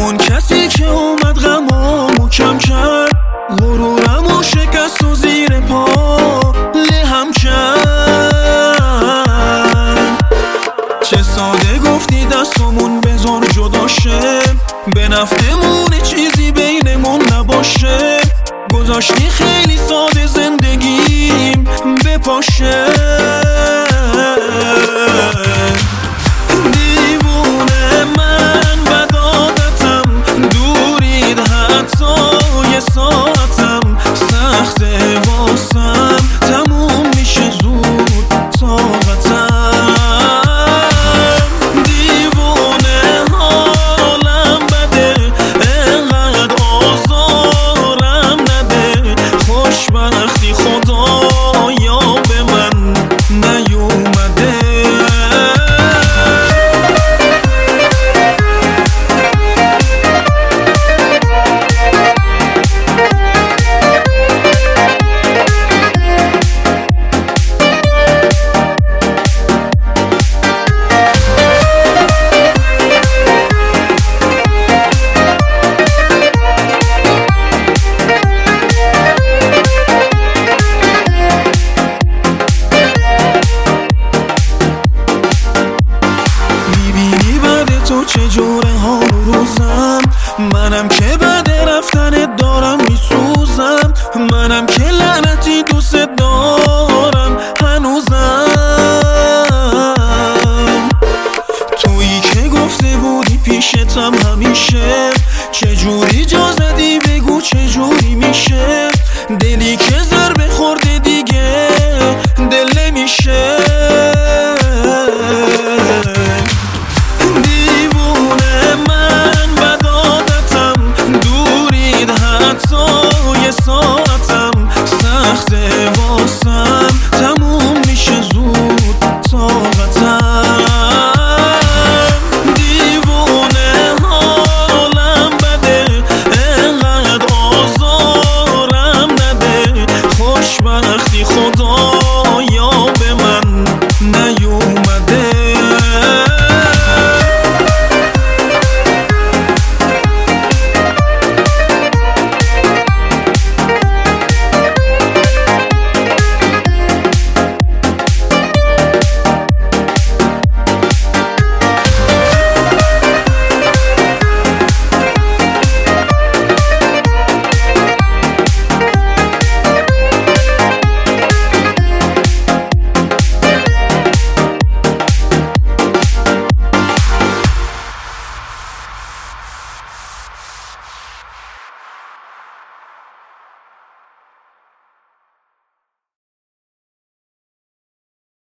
همون کسی که اومد غمامو کم کرد، غرورمو شکست و زیر پا لهم کرد. چه ساده گفتی دستامون بذار جدا شه، به نفعمون چیزی بینمون نباشه. گذاشتی خیلی ساده زندگیم بپاشه. دیوونه من بد عادتم، دورید حتی یه ساعتم، سخته واسم تموم میشه زود طاقتم. دیوونه حالم بده، انقدر آزارم نده، خوشبختی خدایا به من نیومده. تو چجوره ها روزم، منم که بعد رفتنت دارم میسوزم، منم که لعنتی دوست دارم هنوزم. تویی که گفته بودی پیشتم همیشه، چجوری جا زدی بگو چجوری میشه، دلی که